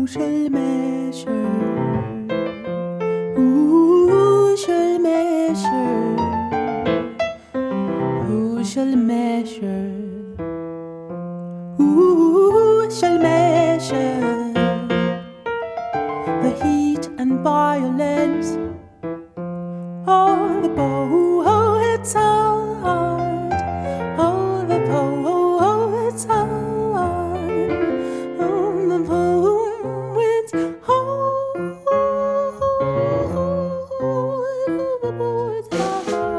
Who shall measure? Who shall measure? Who shall measure? Who shall measure the heat and violence of the poet's heart? Oh, the poet's heart. Oh, the poet's heart. The poet's heart.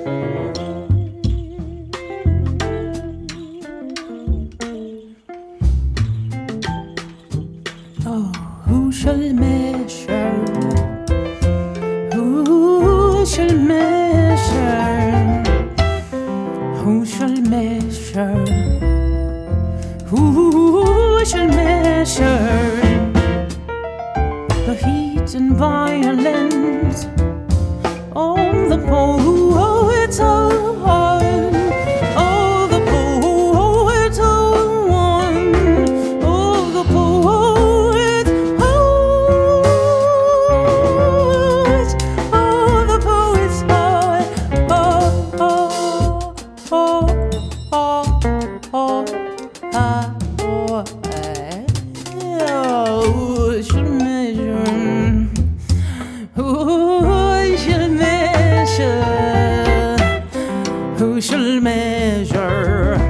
Oh, who shall measure? Who shall measure? Who shall measure? Who shall measure the heat and violence of the poet's heart? Oh, the poet's heart. Oh, the poet's heart. Oh, the poet's heart. Oh, oh, oh, oh, oh. Who shall measure? Who shall measure? Who shall measure?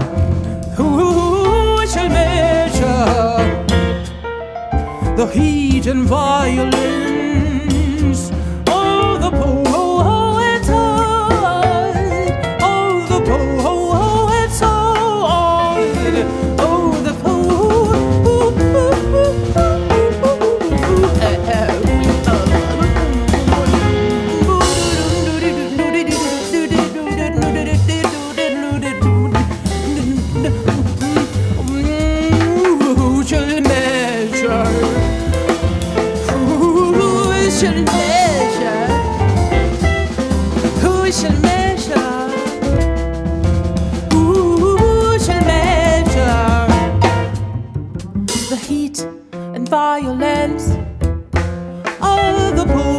Who shall measure the heat and violence of the poet's heart? Oh, the poet's heart. Oh, the who shall measure? Who shall measure? Who shall measure? Who shall measure the heat and violence of the poor?